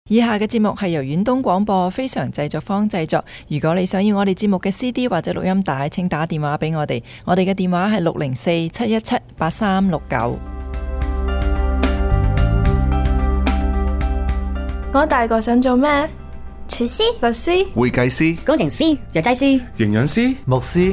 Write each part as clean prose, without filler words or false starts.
以下嘅節目係由遠東廣播非常製作坊製作。如果你想要我哋節目嘅 CD 或者錄音帶，請打電話俾我哋。我哋嘅電話係604-717-8369。 我大個想做咩？ 廚師、 律師、 會計師、 工程師、藥劑師、 營養師、 牧師。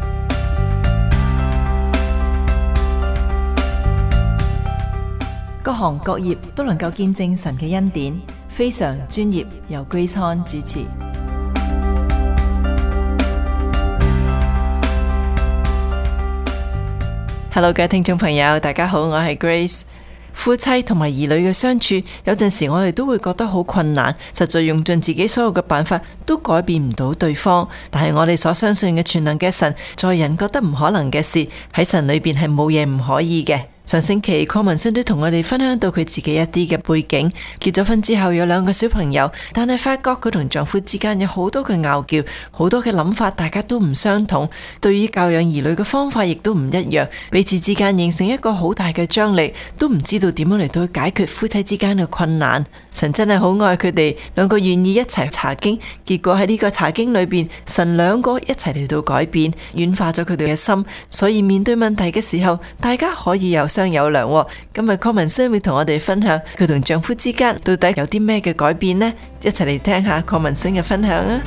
各行各業都能夠見證神嘅恩典，非常專業，由 Grace Han 主持。Hello， 各位聽眾朋友，大家好，我係 Grace。夫妻同埋兒女嘅相處，有陣時我哋都會覺得好困難，實在用盡自己所有嘅辦法都改變唔到對方。但係我哋所相信嘅全能嘅神，在人覺得唔可能嘅事，喺神裏邊係冇嘢唔可以嘅。上星期鄺文信都同我哋分享到佢自己一啲嘅背景，結咗婚之後有2個小朋友，但係發覺佢同丈夫之間有好多嘅拗撬，好多嘅諗法大家都唔相同，對於教養兒女嘅方法亦都唔一樣，彼此之間形成一個好大嘅張力，都唔知道點樣嚟到去解決夫妻之間嘅困難。神真係好愛佢哋，2個願意一齊查經，結果喺呢個查經裏邊，神2個一齊嚟到改變，軟化咗佢哋嘅心，所以面對問題嘅時候，大家可以有商有量。今日鄺文信會同我哋分享佢同丈夫之間到底有啲咩嘅改變呢？一齊嚟聽下鄺文信嘅分享啊！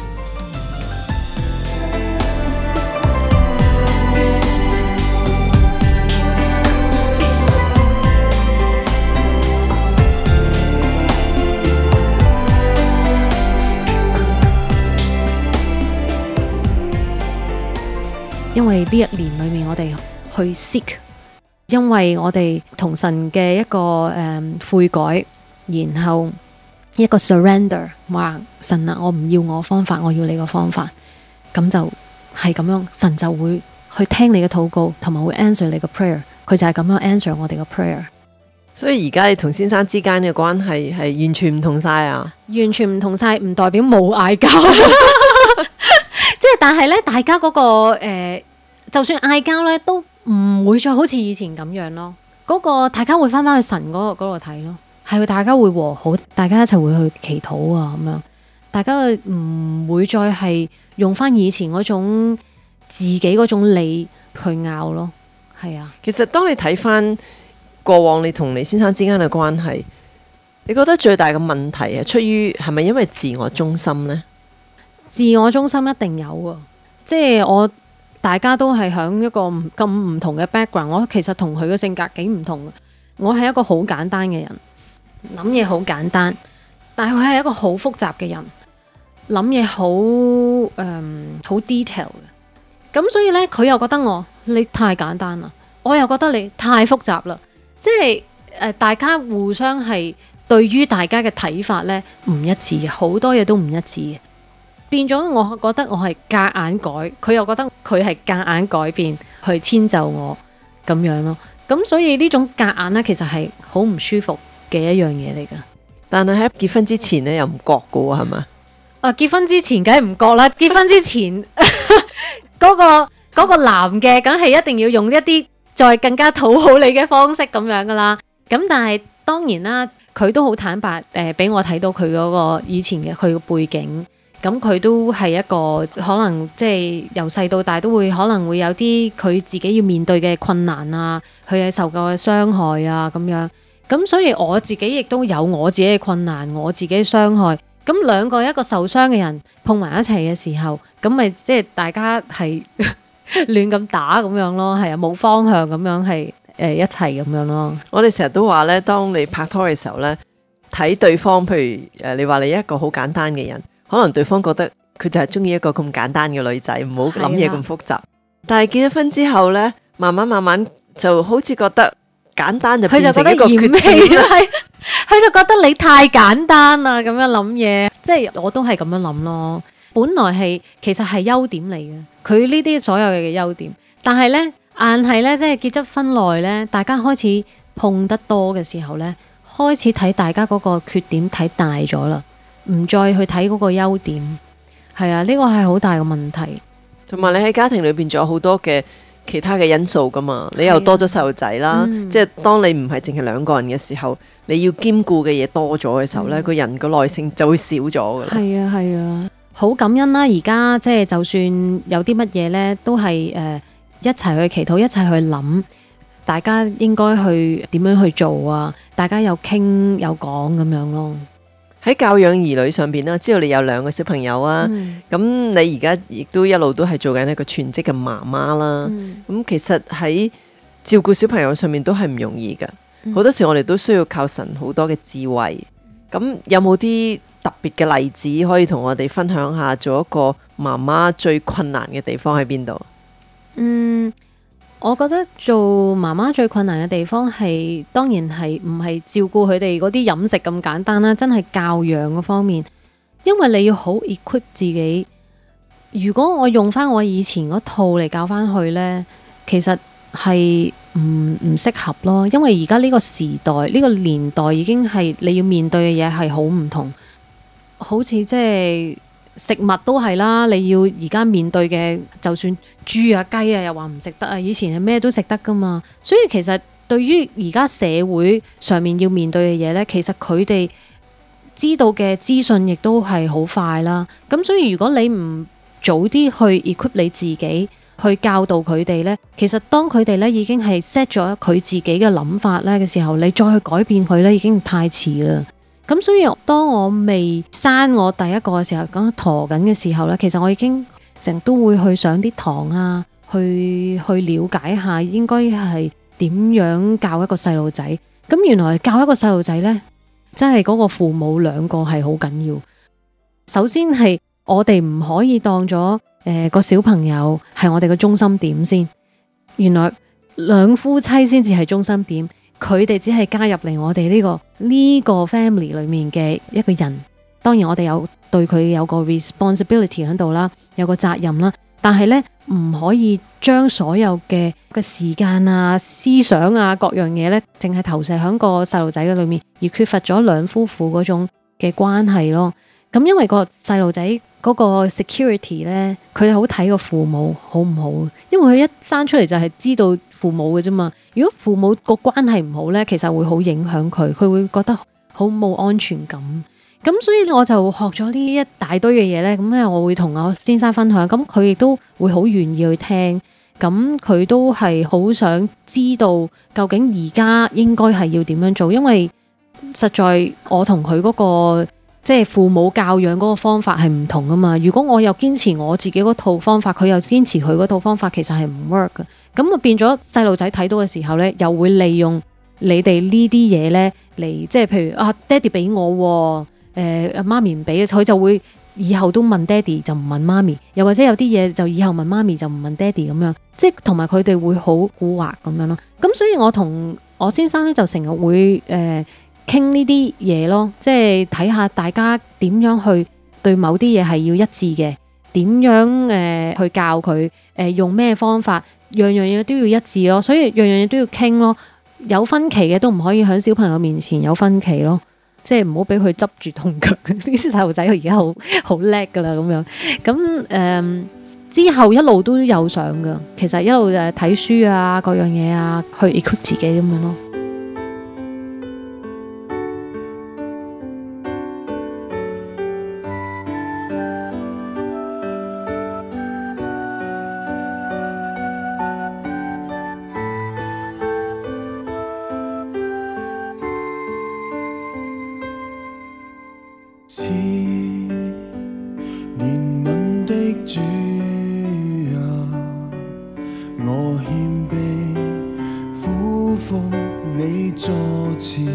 因為呢1年裏面我哋去 seek， 因為我哋同神嘅一個悔改，然後一個 surrender， 話神啊，我唔要我方法，我要你個方法，咁就係咁樣，神就會去聽你嘅禱告，同埋會 answer 你嘅 prayer， 佢就係咁樣 answer 我哋嘅 prayer。 所以而家你同先生之間嘅關係係完全唔同晒啊？ 完全唔同晒，唔代表冇嗌交。即係，但係咧，大家嗰個就算嗌交咧，都唔會再好似以前咁樣咯。嗰個大家會翻去神嗰度睇咯，係大家會和好，大家一齊會去祈禱啊咁樣。大家唔會再係用翻以前嗰種自己嗰種理去拗咯。係啊， 其實當你睇翻過往你同你先生之間嘅關係，你覺得最大嘅問題係出於係咪因為自我中心呢？ 自我中心一定有啊，即係大家都係響一個咁唔同嘅 background， 我其實同佢嘅性格幾唔同嘅。我係一個好簡單嘅人，諗嘢好簡單，但係佢係一個好複雜嘅人，諗嘢好 detail 嘅。咁所以呢，佢又覺得你太簡單啦，我又覺得你太複雜啦，即係大家互相係對於大家嘅睇法呢唔一致嘅，好多嘢都唔一致嘅。變咗，我覺得我係夾硬改，佢又覺得佢係夾硬改變去遷就我咁樣咯。咁所以呢種夾硬呢，其實係好唔舒服嘅一樣嘢嚟噶。 但係喺結婚之前呢，又唔覺噶喎，係咪？ 結婚之前梗係唔覺啦。結婚之前嗰個男嘅，梗係一定要用一啲再更加討好你嘅方式咁樣噶啦。咁但係當然啦，佢都好坦白俾我睇到佢嗰個以前嘅佢嘅背景。咁佢都係一個可能即係由細到大都會可能會有啲佢自己要面對嘅困難啊，佢係受過嘅傷害啊咁樣。咁所以我自己亦都有我自己嘅困難，我自己嘅傷害。咁2個一個受傷嘅人碰埋一齊嘅時候，咁咪即係大家係亂咁打咁樣咯，係啊，冇方向咁樣係一齊咁樣咯。 我哋成日都話咧，當你拍拖嘅時候咧，睇對方，譬如你話你一個好簡單嘅人。可能對方覺得佢就係中意一個咁簡單嘅女仔，唔好諗嘢咁複雜。但係結咗婚之後呢，慢慢就好似覺得簡單就變成一個缺點。佢就覺得你太簡單啦，咁樣諗嘢。即係我都係咁樣諗咯。本來其實係優點嚟嘅，佢呢啲所有嘢嘅優點。但係呢，硬係呢，即係結咗婚耐呢，大家開始碰得多嘅時候呢，開始睇大家嗰個缺點睇大咗啦。唔再去睇嗰個優點，係啊，呢個係好大嘅問題。 同埋你喺家庭裏邊仲有好多嘅其他嘅因素噶嘛，你又多咗細路仔啦，即係當你唔係淨係兩個人嘅時候，你要兼顧嘅嘢多咗嘅時候呢，個人個耐性就會少咗噶啦。 係啊係啊，好感恩啦！而家即係就算有啲乜嘢呢，都係一齊去祈禱，一齊去諗，大家應該去點樣去做啊？大家有傾有講咁樣咯。 喺教養兒女上邊啦，知道你有2個小朋友啊，咁你而家亦都一路都係做緊一個全職嘅媽媽啦。咁其實喺照顧小朋友上面都係唔容易噶，好多時我哋都需要靠神好多嘅智慧。咁有冇啲特別嘅例子可以同我哋分享下，做一個媽媽最困難嘅地方喺邊度？ 我覺得做媽媽最困難嘅地方係，當然係唔係照顧佢哋嗰啲飲食咁簡單啦，真係教養嗰方面，因為你要好 equip 自己。如果我用翻我以前嗰套嚟教翻去呢，其實係唔適合咯，因為而家呢個時代呢個年代已經係你要面對嘅嘢係好唔同，好似即係食物都係啦，你要而家面對嘅，就算豬啊雞啊又話唔食得啊，以前係咩都食得噶嘛。所以其實對於而家社會上面要面對嘅嘢呢，其實佢哋知道嘅資訊亦都係好快啦。咁所以如果你唔早啲去 equip 你自己，去教導佢哋呢，其實當佢哋呢已經係 set 咗佢自己嘅諗法呢嘅時候，你再去改變佢呢已經太遲啦。咁所以當我未生我第一個嘅時候，講陀緊嘅時候呢，其實我已經成日都會去上啲堂啊，去了解下應該係點樣教一個細路仔。咁原來教一個細路仔呢，真係嗰個父母2個係好緊要。首先係我哋唔可以當咗個小朋友係我哋嘅中心點先。原來兩夫妻先至係中心點。佢哋只係加入嚟我哋呢個 family 裏面嘅一個人，當然我哋有對佢有個 responsibility 喺度啦，有個責任啦。但係呢，唔可以將所有嘅時間啊、思想啊各樣嘢呢，淨係投射喺個細路仔嘅裏面，而缺乏咗兩夫婦嗰種嘅關係咯。咁因為個細路仔嗰個 security 呢，佢好睇個父母好唔好，因為佢一生出嚟就係知道父母嘅啫嘛。如果父母個關係唔好呢，其實會好影響佢，佢會覺得好冇安全感。咁所以我就學咗呢一大堆嘅嘢呢。咁咧我會同我先生分享，咁佢亦都會好願意去聽，咁佢都係好想知道究竟而家應該係要點樣做，因為實在我同佢嗰個即係父母教養嗰個方法係唔同噶嘛。如果我又堅持我自己嗰套方法，佢又堅持佢嗰套方法，其實係唔 work 嘅。咁啊變咗細路仔睇到嘅時候呢，又會利用你哋呢啲嘢呢嚟，即係譬如啊，爹哋俾我，媽咪唔俾，佢就會以後都問爹哋就唔問媽咪，又或者有啲嘢就以後問媽咪就唔問爹哋咁樣，即係同埋佢哋會好蠱惑咁樣咯。咁所以我同我先生呢，就成日會傾呢啲嘢咯，即係睇下大家點樣去對某啲嘢係要一致嘅，點樣去教佢用咩方法。樣樣嘢都要一致咯，所以樣樣嘢都要傾咯。有分歧嘅都唔可以喺小朋友面前有分歧咯，即係唔好俾佢執住痛腳。啲細路仔佢而家好叻噶啦咁樣。咁之後一路都有上噶，其實一路睇書啊，各樣嘢啊，去 equip 自己咁樣咯。 憐憫的主啊，我謙卑俯伏你座前，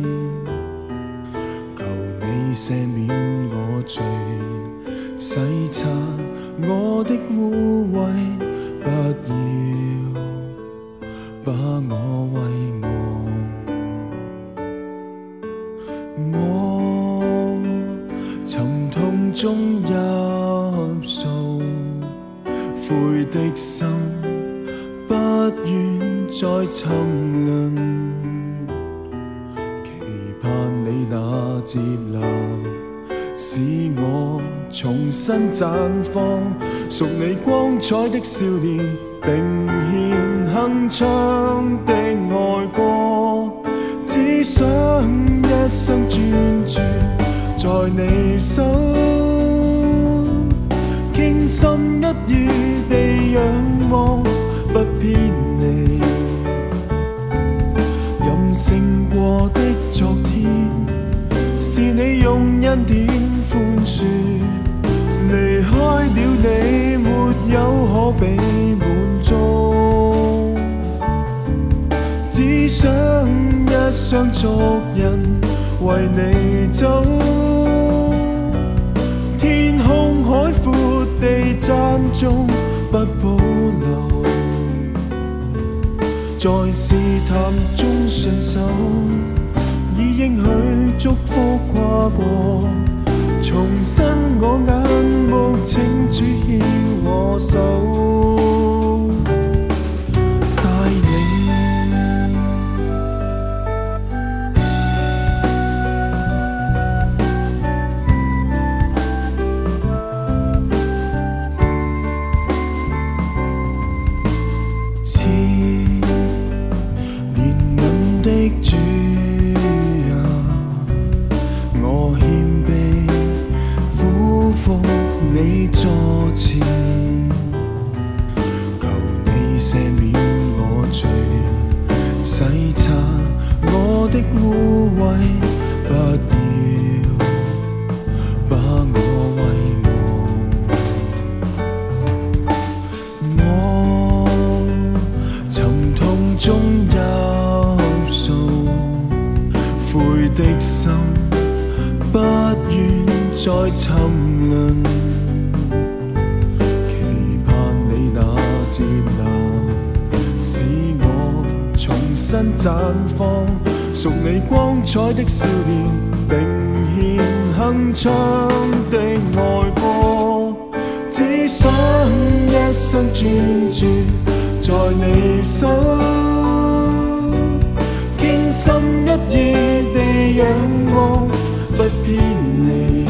求你赦免我罪，洗擦我的污穢，不要把我遺忘。沉痛中入數，悔的心不願再沉淪，期盼你那接納，使我重新綻放，屬你光彩的少年， 並獻鏗鏘的愛歌，只想一生專注在你手，傾心一意地仰望，不偏離。任性過的昨天，是你用恩典寬恕。離開了你，沒有可比滿足。只想一雙足印為你走，天空海闊地讚頌不保留，在試探中順手，已應許祝福跨過。重新我眼目，請主牽我手，帶領。似憐憫的主啊，我謙卑服你座前，求你赦免我罪，洗擦我的污穢，不要把我遺忘。我沉痛中入數，悔的心不願再沉淪，期盼你那接納，使我重新綻放，屬你光彩的少年，並獻鏗鏘的愛歌，只想一生專注在你手，傾心一意地仰望，不偏離。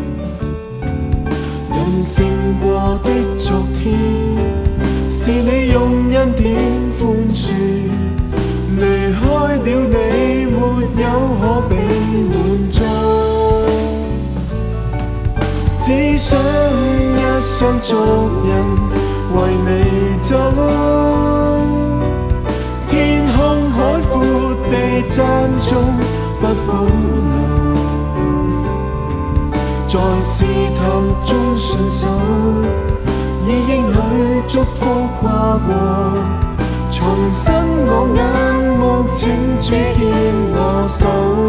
任性過的昨天，是你用恩典寬恕。離開了你，沒有可比滿足。只想一雙足印為你走，天空海闊地讚頌不保留。在試探中順手，已應許祝福跨過。重新我眼目，請主牽我手，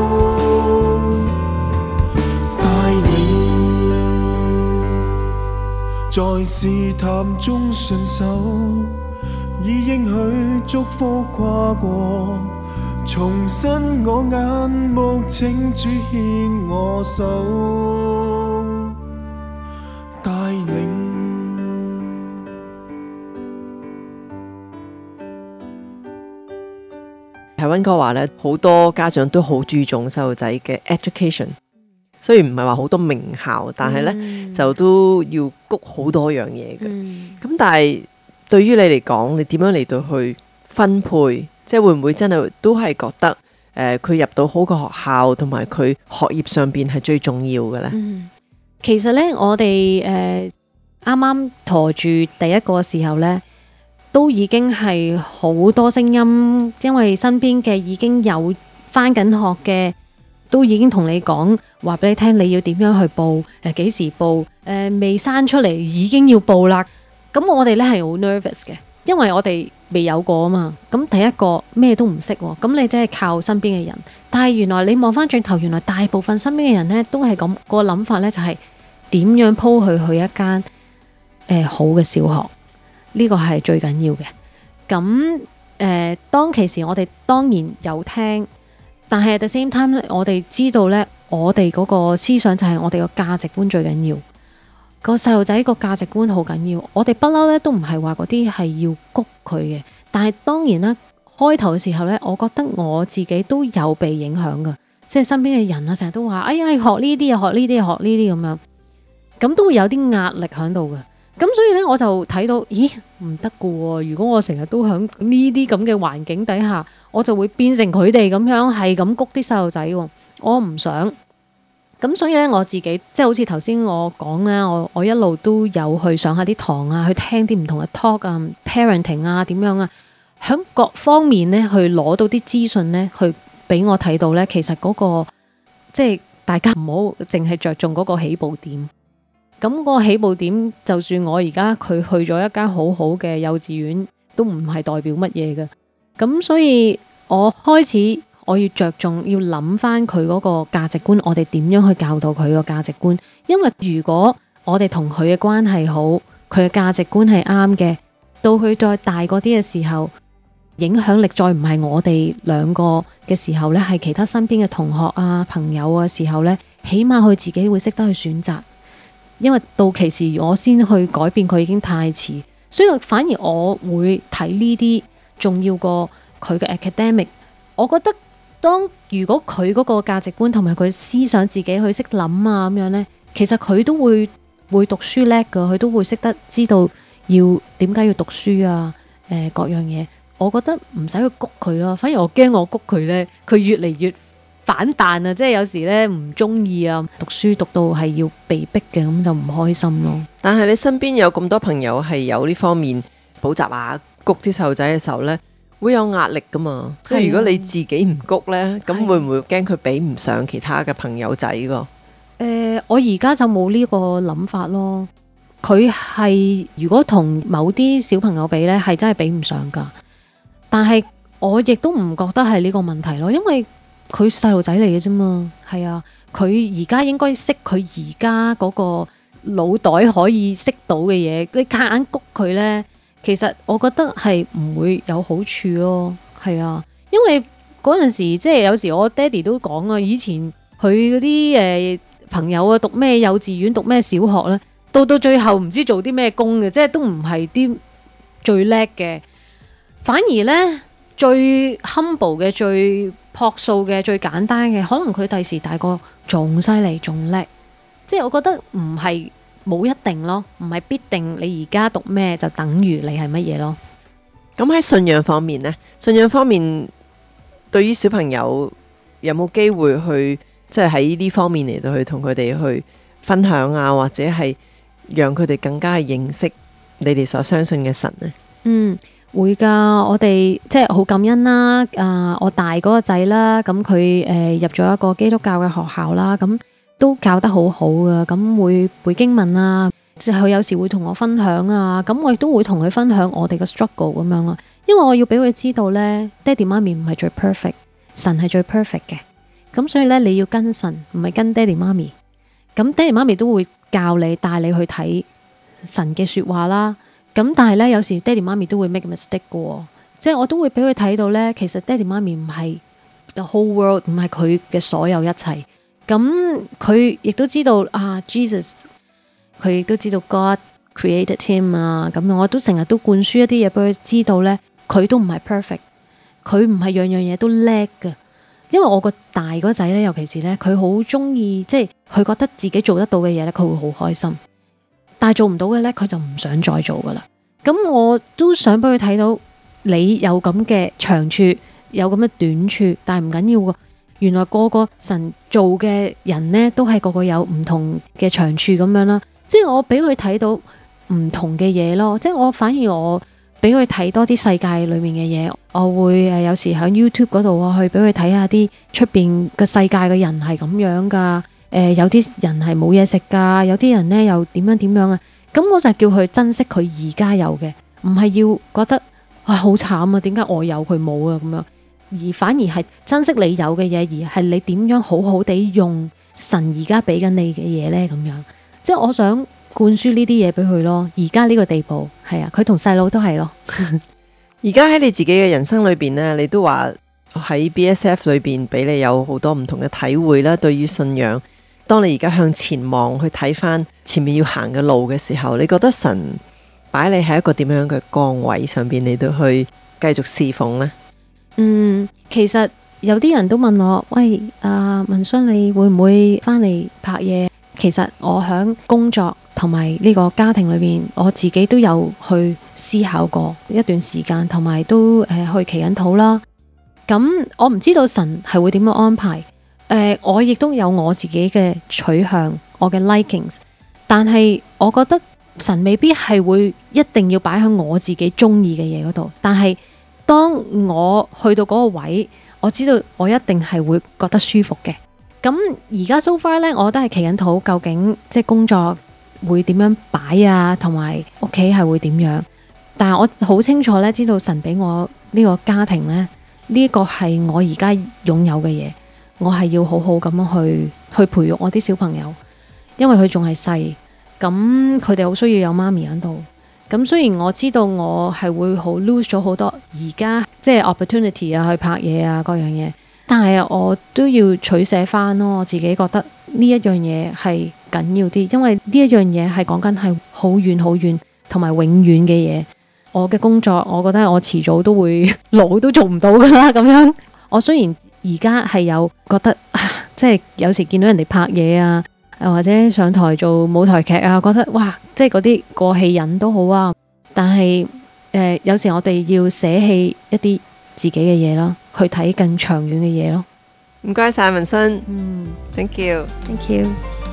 帶領。在試探中順手，已應許祝福跨過。重新我眼目，請主牽我手，帶領。 係溫哥華咧，好多家長都好注重細路仔嘅 education， 雖然唔係話好多名校，但係咧就都要谷好多樣嘢嘅。咁但係對於你嚟講，你點樣嚟到去分配？即係會唔會真係都係覺得佢入到好嘅學校，同埋佢學業上邊係最重要嘅咧？ 其實咧，我哋啱啱陀住第一個時候咧，都已經係好多聲音，因為身邊嘅已經有返緊學嘅，都已經同你講話俾你聽，你要點樣去報，幾時報，未生出嚟已經要報啦。咁我哋咧係好 nervous 嘅，因為我哋未有過啊嘛。咁第一個咩都唔識，咁你真係靠身邊嘅人。但係原來你望翻轉頭，原來大部分身邊嘅人咧都係咁個諗法咧，就係點樣鋪佢去一間好嘅小學。呢個係最緊要嘅。咁當其時我哋當然有聽，但係 at the same time 咧，我哋知道咧，我哋嗰個思想就係我哋個價值觀最緊要。個細路仔個價值觀好緊要。我哋不嬲咧都唔係話嗰啲係要谷佢嘅，但係當然啦，開頭嘅時候咧，我覺得我自己都有被影響噶，即係身邊嘅人啊，成日都話：哎呀，學呢啲啊，學呢啲啊，學呢啲咁樣，咁都會有啲壓力喺度嘅。 咁所以咧，我就睇到，咦，唔得噶喎！如果我成日都喺呢啲咁嘅環境底下，我就會變成佢哋咁樣，係咁谷啲細路仔喎。我唔想。咁所以咧，我自己即係好似頭先我講咧，我一路都有去上下啲堂啊，去聽啲唔同嘅 talk 啊、parenting 啊點樣啊，喺各方面咧去攞到啲資訊咧，去俾我睇到咧，其實嗰個即係大家唔好淨係着重嗰個起步點。咁嗰個起步點，就算我而家佢去咗一間好好嘅幼稚園，都唔係代表乜嘢嘅。咁所以我開始我要着重要諗翻佢嗰個價值觀，我哋點樣去教導佢個價值觀？因為如果我哋同佢嘅關係好，佢嘅價值觀係啱嘅，到佢再大個啲嘅時候，影響力再唔係我哋兩個嘅時候呢，係其他身邊嘅同學啊、朋友嘅時候呢，起碼佢自己會識得去選擇。因為到其時我先去改變佢已經太遲，所以反而我會睇呢啲重要過佢嘅 academic。我覺得如果佢嗰個價值觀同埋佢思想自己去識諗啊咁樣呢，其實佢都會讀書叻噶，佢都會識得知道要點解要讀書啊，各樣嘢。我覺得唔使去谷佢咯，反而我驚我谷佢呢，佢越嚟越反彈啊！即係有時咧唔中意啊，讀書讀到係要被逼嘅，咁就唔開心咯。 但係你身邊有咁多朋友係有呢方面補習啊、谷啲細路仔嘅時候呢，會有壓力噶嘛？即係如果你自己唔谷呢，咁會唔會驚佢比唔上其他嘅朋友仔噶？ 我而家就冇呢個諗法咯。佢係如果同某啲小朋友比呢，係真係比唔上噶。但係我亦都唔覺得係呢個問題咯，因為佢細路仔嚟嘅啫嘛，係啊，佢而家應該識佢而家嗰個腦袋可以識到嘅嘢，你夾硬谷佢呢，其實我覺得係唔會有好處咯，係啊，因為嗰陣時即係有時我爹哋都講啊，以前佢嗰啲朋友啊讀咩幼稚園讀咩小學呢，到最後唔知做啲咩工嘅，即係都唔係啲最叻嘅，反而呢，最 humble 嘅最樸素嘅最簡單嘅，可能佢第時大個仲犀利仲叻，即係我覺得唔係冇一定咯，唔係必定你而家讀咩就等於你係乜嘢咯。 咁喺信仰方面呢？信仰方面對於小朋友有冇機會去即係喺呢方面嚟到去同佢哋去分享啊，或者係讓佢哋更加認識你哋所相信嘅神呢？ 會㗎，我哋即係好感恩啦。我大嗰個仔啦，咁佢入咗一個基督教嘅學校啦，咁都教得好好㗎。咁會背經文啊，即係佢有時會同我分享啊。咁我亦都會同佢分享我哋嘅 struggle 咁樣咯。因為我要俾佢知道呢，爹哋媽咪唔係最 perfect， 神係最 perfect 嘅。咁所以呢，你要跟神，唔係跟爹哋媽咪。咁爹哋媽咪都會教你帶你去睇神嘅說話啦。咁但係咧，有時爹哋媽咪都會 make mistake 嘅，即係我都會俾佢睇到咧，其實爹哋媽咪唔係 the whole world， 唔係佢嘅所有一切。咁佢亦都知道啊 Jesus， 佢亦都知道 God created him 啊。咁我都成日都灌輸一啲嘢俾佢知道咧，佢都唔係 perfect， 佢唔係樣樣嘢都叻嘅。因為我個大個仔咧，尤其是咧，佢好中意，即係佢覺得自己做得到嘅嘢咧，佢會好開心。但係做唔到嘅呢，佢就唔想再做噶啦。咁我都想俾佢睇到，你有咁嘅長處，有咁嘅短處，但係唔緊要噶。原來個個神做嘅人呢，都係個個有唔同嘅長處咁樣啦。即係我俾佢睇到唔同嘅嘢咯。即係我反而我俾佢睇多啲世界裏面嘅嘢。我會有時喺 YouTube 嗰度啊，去俾佢睇下啲出邊嘅世界嘅人係咁樣噶。有啲人係冇嘢食噶，有啲人呢又點樣啊？咁我就叫佢珍惜佢而家有嘅，唔係要覺得哇好慘啊！點解我有佢冇啊？咁樣，而反而係珍惜你有嘅嘢，而係你點樣好好地用神而家俾緊你嘅嘢呢？咁樣，即係我想灌輸呢啲嘢俾佢咯。而家呢個地步係啊，佢同細佬都係咯。 而家喺你自己嘅人生裏邊呢，你都話喺 BSF 裏邊俾你有好多唔同嘅體會啦，對於信仰。當你而家向前望去睇翻前面要行嘅路嘅時候，你覺得神擺你喺一個點樣嘅崗位上邊，你都去繼續侍奉呢？ 其實有啲人都問我，喂，文信你會唔會翻嚟拍嘢？其實我響工作同埋呢個家庭裏邊，我自己都有去思考過一段時間，同埋都去祈緊禱啦。咁我唔知道神係會點樣安排，我亦都有我自己嘅取向，我嘅 likings， 但係我覺得神未必係會一定要擺喺我自己中意嘅嘢嗰度，但係當我去到嗰個位，我知道我一定係會覺得舒服嘅。咁而家 so far 咧，我都係祈緊禱，究竟即係工作會點樣擺啊，同埋屋企係會點樣？但係我好清楚咧，知道神俾我呢個家庭咧，呢個係我而家擁有嘅嘢，我係要好好咁樣去培育我啲小朋友，因為佢仲係細，咁佢哋好需要有媽咪喺度。咁雖然我知道我係會好 lose 咗好多而家即係 opportunity 啊，去拍嘢啊各樣嘢，但係我都要取捨翻咯。我自己覺得呢一樣嘢係緊要啲，因為呢一樣嘢係講緊係好遠好遠同埋永遠嘅嘢。我嘅工作，我覺得我遲早都會老都做唔到噶啦。咁樣，我雖然而家係有覺得即係有時見到人哋拍嘢啊，或者上台做舞台劇啊，覺得哇，即係嗰啲過氣癮都好啊。但係有時我哋要捨棄一啲自己嘅嘢咯，去睇更長遠嘅嘢咯。 唔該晒文信，thank you，thank you。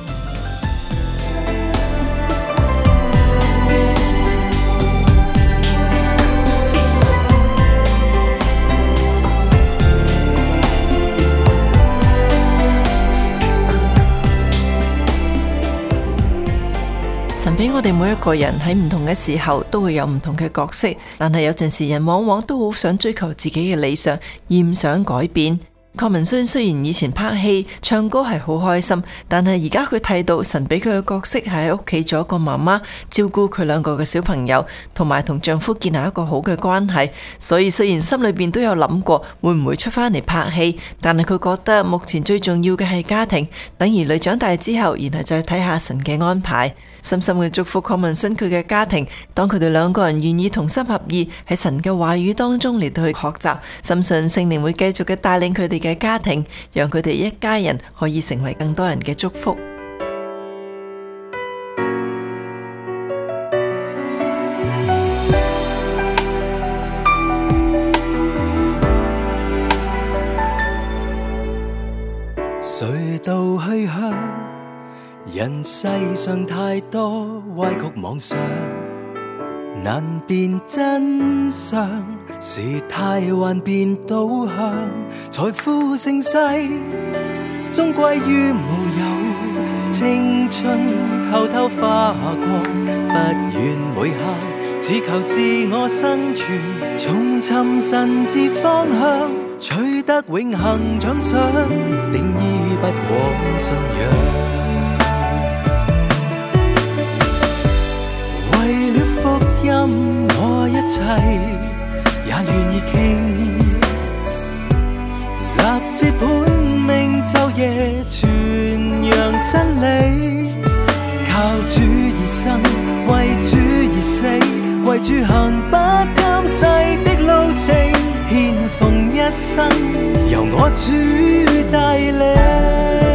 神俾我哋每一個人喺唔同嘅時候都會有唔同嘅角色，但係有陣時人往往都好想追求自己嘅理想，而唔想改變。鄺文勳雖然以前拍戲唱歌係好開心，但係而家佢睇到神俾佢嘅角色係喺屋企做一個媽媽，照顧佢兩個嘅小朋友，同埋同丈夫建立一個好嘅關係。所以雖然心裏邊都有諗過會唔會出返嚟拍戲，但係佢覺得目前最重要嘅係家庭，等兒女長大之後，然後再睇下神嘅安排。深深嘅祝福鄺文勳佢嘅家庭，當佢哋兩個人願意同心合意喺神嘅話語當中嚟到去學習，深信聖靈會繼續嘅帶領佢哋嘅家庭，讓佢哋一家人可以成為更多人嘅祝福。 隧道去向，人世上太多歪曲妄想，難辨真相，事態幻變倒向，財富盛世終歸於無有，青春偷偷花光，不願每刻只求自我生存，重尋神智方向，取得永恆獎賞，定義不枉信仰。為了福音，我一切也願意傾，立志本命晝夜傳揚真理，靠主而生，為主而死，為主行不甘世的路程，獻奉一生，由我主帶領。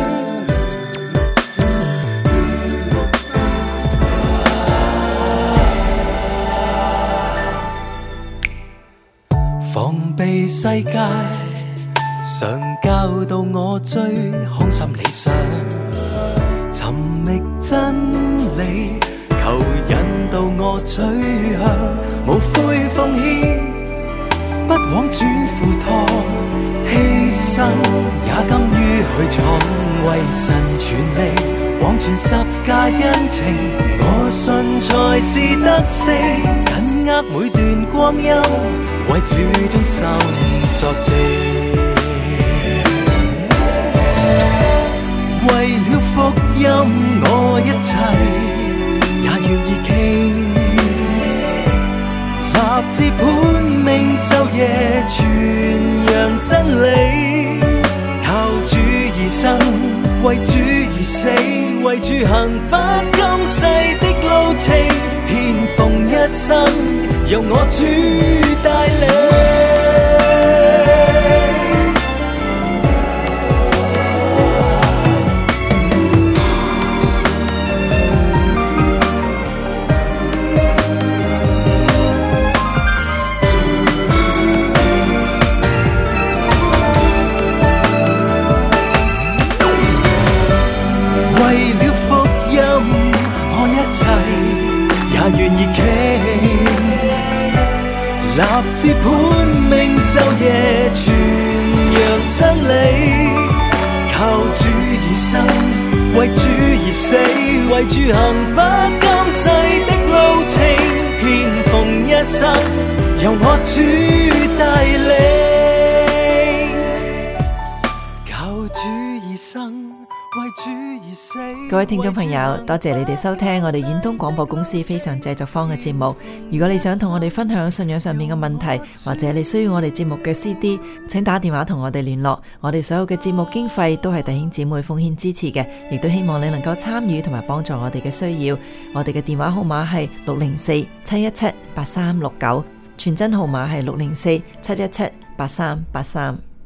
防備世界常教導我追空心理想，尋覓真理，求引導我取向，無悔奉獻，不枉主付託，犧牲也甘於去闖，為神全力，廣傳十架恩情，我信才是得勝，緊握每段光陰，為主忠心作證。為了福音，我一切也願意傾，立志本命晝夜傳揚真理，靠主而生，為主而死，為主行不甘世的路程，獻奉一生，由我主帶領。 願意傾，立志判命晝夜傳揚真理，靠主而生，為主而死，為主行不甘世的路程，遍奉一生，由我主帶領，靠主而生，為主而死。 各位聽眾朋友，多謝你哋收聽我哋遠東廣播公司非常製作坊嘅節目。如果你想同我哋分享信仰上面嘅問題，或者你需要我哋節目嘅 CD， 請打電話同我哋聯絡。我哋所有嘅節目經費都係弟兄姊妹奉獻支持嘅，亦都希望你能夠參與同埋幫助我哋嘅需要。我哋嘅電話號碼係604-717-8369，傳真號碼係604-717-8383。